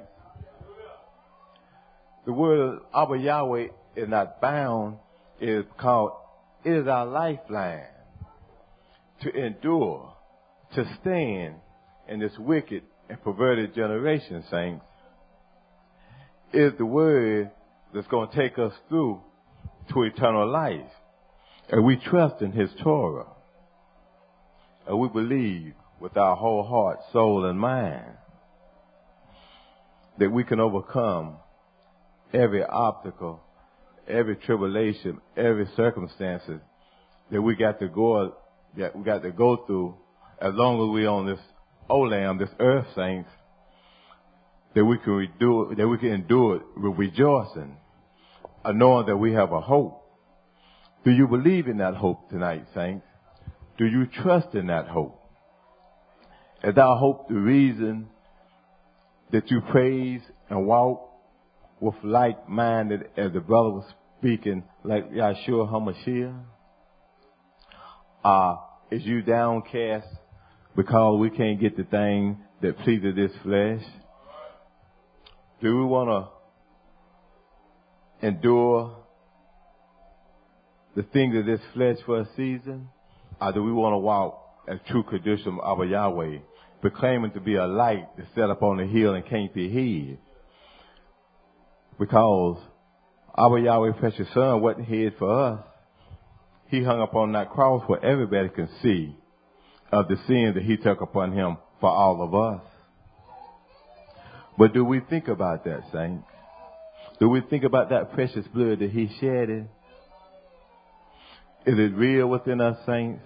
[SPEAKER 1] The word of Abba Yahweh is not bound. It is called, it is our lifeline to endure, to stand in this wicked and perverted generation, saints. It is the word that's going to take us through to eternal life. And we trust in His Torah. And we believe with our whole heart, soul, and mind that we can overcome every obstacle, every tribulation, every circumstance that we got to go that we got to go through as long as we're on this Olam, this earth, saints, that we can endure, that we can endure it with rejoicing, knowing that we have a hope. Do you believe in that hope tonight, saints? Do you trust in that hope? Is our hope the reason that you praise and walk with like-minded, as the brother was speaking, like Yahshua HaMashiach? Uh, is you downcast because we can't get the thing that pleases this flesh? Do we want to endure the things of this flesh for a season? Or do we want to walk as true Kedushim of Yahweh, proclaiming to be a light that's set up on the hill and can't be hid? Because our Yahweh precious Son wasn't hid for us. He hung upon that cross where everybody can see of the sin that he took upon him for all of us. But do we think about that, saints? Do we think about that precious blood that he shedded? Is it real within us, saints?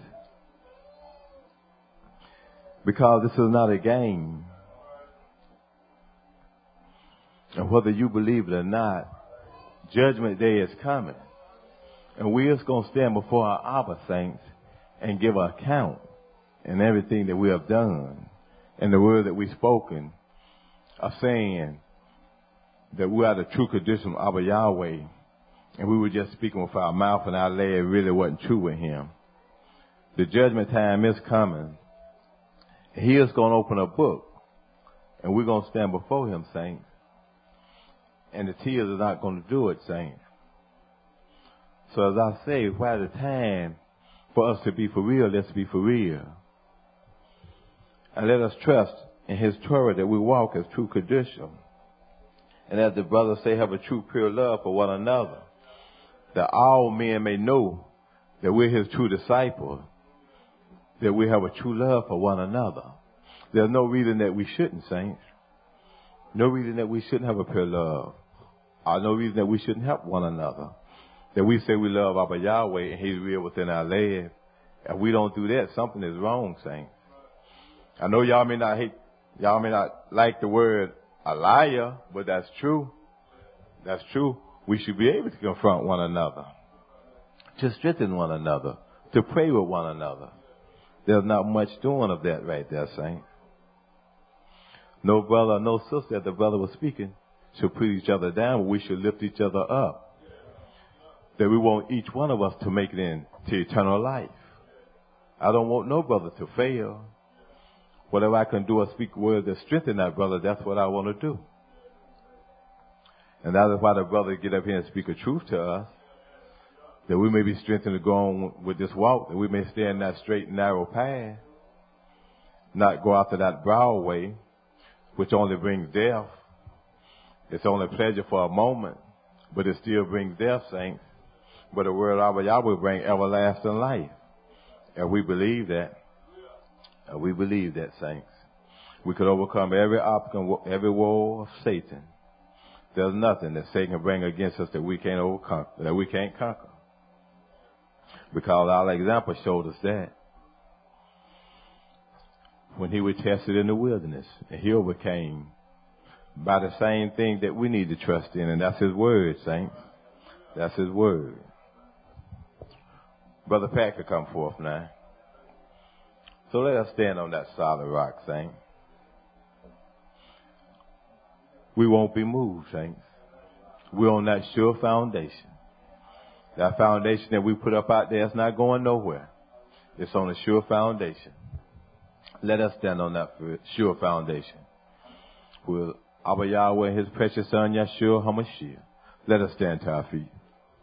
[SPEAKER 1] Because this is not a game. And whether you believe it or not, Judgment Day is coming. And we're just going to stand before our Abba, saints, and give an account in everything that we have done and the word that we've spoken of saying that we are the true condition of Abba Yahweh, and we were just speaking with our mouth and our leg really wasn't true with him. The judgment time is coming. He is going to open a book, and we're going to stand before him, saints. And the tears are not going to do it, saints. So as I say, while the time for us to be for real, let's be for real. And let us trust in his Torah that we walk as true Kedushim. And as the brothers say, have a true pure love for one another, that all men may know that we're his true disciples, that we have a true love for one another. There's no reason that we shouldn't, saints. No reason that we shouldn't have a pure love. Or no reason that we shouldn't help one another. That we say we love Abba Yahweh and he's real within our lives. If we don't do that, something is wrong, saints. I know y'all may not hate, y'all may not like the word a liar, but that's true. That's true. We should be able to confront one another, to strengthen one another, to pray with one another. There's not much doing of that right there, saints. No brother, no sister, as the brother was speaking, should put each other down, but we should lift each other up. That we want each one of us to make it into eternal life. I don't want no brother to fail. Whatever I can do or speak words that strengthen that brother, that's what I want to do. And that is why the brother get up here and speak a truth to us, that we may be strengthened to go on with this walk, that we may stay in that straight and narrow path, not go after that broad way, which only brings death. It's only pleasure for a moment, but it still brings death, saints. But the word of Yahweh will bring everlasting life. And we believe that. And we believe that, saints. We could overcome every obstacle, every wall of Satan. There's nothing that Satan can bring against us that we can't overcome, that we can't conquer. Because our example showed us that. When he was tested in the wilderness, and he overcame by the same thing that we need to trust in, and that's his word, saints. That's his word. Brother Pat could come forth now. So let us stand on that solid rock, saints. We won't be moved, saints. We're on that sure foundation. That foundation that we put up out there is not going nowhere. It's on a sure foundation. Let us stand on that sure foundation. With Abba Yahweh and his precious son, Yeshua HaMashiach. Let us stand to our feet.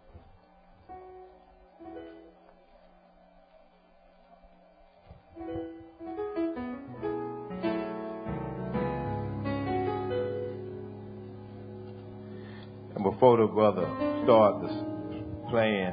[SPEAKER 1] And before the brother start this playing,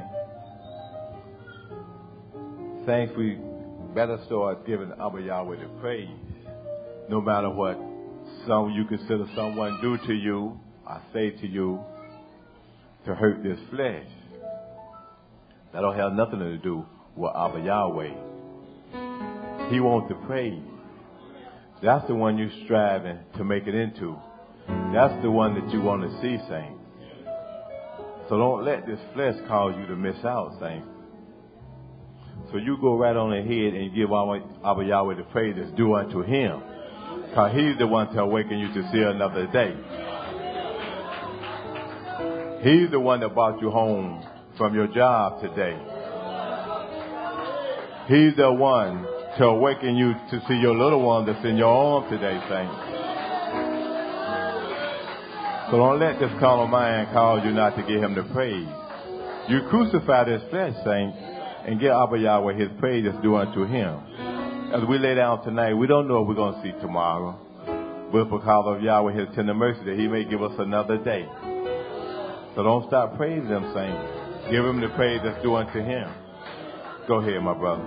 [SPEAKER 1] thanks we better start giving Abba Yahweh the praise. No matter what some you consider someone do to you, I say to you, to hurt this flesh. That don't have nothing to do with Abba Yahweh. He wants the praise. That's the one you're striving to make it into. That's the one that you want to see, saints. So don't let this flesh cause you to miss out, saints. So you go right on ahead and give Abba Yahweh the praise that's due unto him. Because he's the one to awaken you to see another day. He's the one that brought you home from your job today. He's the one to awaken you to see your little one that's in your arms today, saints. So don't let this carnal mind cause you not to give him the praise. You crucify this flesh, saints, and give Abba Yahweh his praise that's due unto him. As we lay down tonight, we don't know what we're going to see tomorrow. But because of Yahweh, his tender mercy, that he may give us another day. So don't stop praising him, saints. Give him the praise that's due unto him. Go ahead, my brother.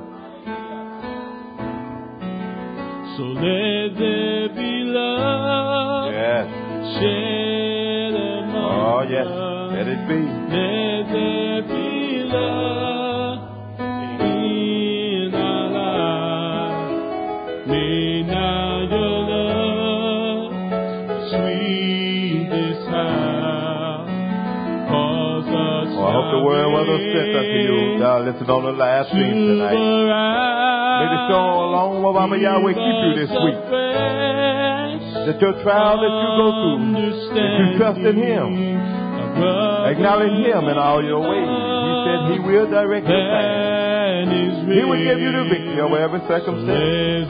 [SPEAKER 3] So let there be love.
[SPEAKER 1] Yes.
[SPEAKER 3] Shed among
[SPEAKER 1] Oh, yes.
[SPEAKER 3] us.
[SPEAKER 1] Let it be.
[SPEAKER 3] Let there be love in our lives. May now your love sweet this house. Cause us.
[SPEAKER 1] Well, I hope the word was a strength unto you. Now listen on the last thing tonight. May the song along with Abba Yahweh keep you this week. That your trial that you go through, that you trust in him, acknowledge him in all your ways. He said he will direct your path. He will give you the victory over every circumstance.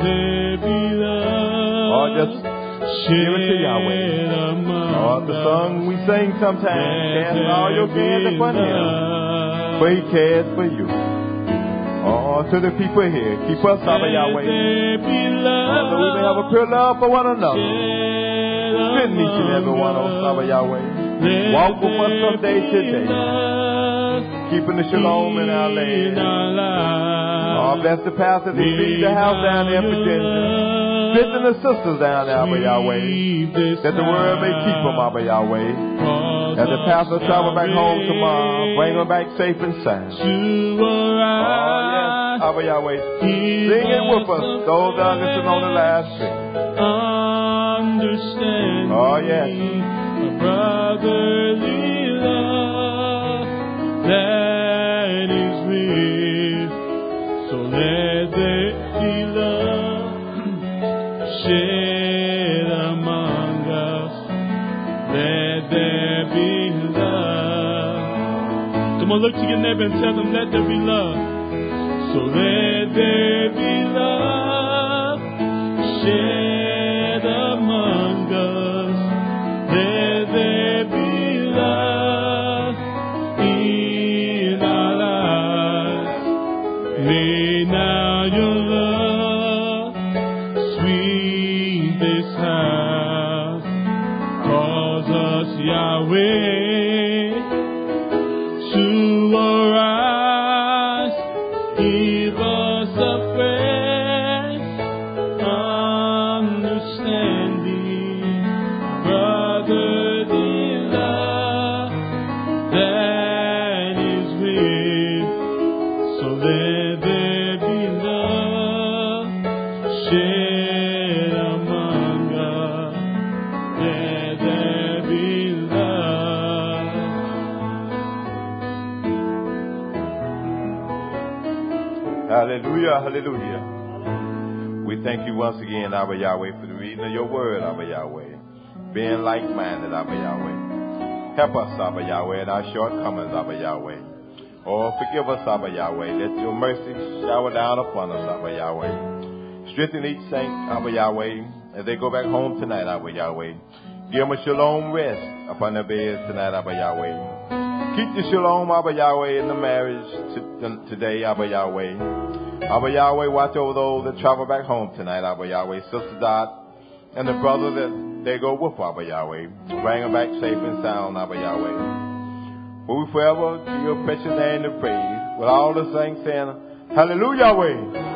[SPEAKER 1] Or just give it to Yahweh. Or the song we sing sometimes, cast all your cares upon him, for he cares for you. Oh, to the people here, keep us, Abba Yahweh. Oh, so we may have a pure love for one another. Strengthen each and every one of us, Abba Yahweh. Walk with us from day to day. Keeping the shalom in our land. Oh, bless the pastors who feed the house down there in Virginia. Strengthen the sisters down there, Abba Yahweh. That the word may keep them, Abba Yahweh. As the pastor travel back home tomorrow, bring them back safe and sound. Oh, yes, Abba Yahweh. Sing it with us, those that are listening on the last thing.
[SPEAKER 3] Understand.
[SPEAKER 1] Oh, yes.
[SPEAKER 3] A brotherly love that is real. So let there be love shed among us. Let there be love. Come on, look to your neighbor and tell them, let there be love. So let there be love shed among us. Let there be love in our lives. May now your love sweep this house. Cause us, Yahweh, to arise. Give us a fresh understanding, brotherly love that is real. So let there be love shed among us. Let there be love.
[SPEAKER 1] Hallelujah, hallelujah. We thank you once again, Abba Yahweh, for the reading of your word, Abba Yahweh. Being like-minded, Abba Yahweh. Help us, Abba Yahweh, in our shortcomings, Abba Yahweh. Oh, forgive us, Abba Yahweh. Let your mercy shower down upon us, Abba Yahweh. Strengthen each saint, Abba Yahweh, as they go back home tonight, Abba Yahweh. Give them a shalom rest upon their beds tonight, Abba Yahweh. Keep the shalom, Abba Yahweh, in the marriage to, today, Abba Yahweh. Abba Yahweh, watch over those that travel back home tonight, Abba Yahweh. Sister Dot and the brother that they go with, Abba Yahweh. Bring them back safe and sound, Abba Yahweh. Will we forever give your precious name to praise with all the saints saying, Hallelujah, Yahweh.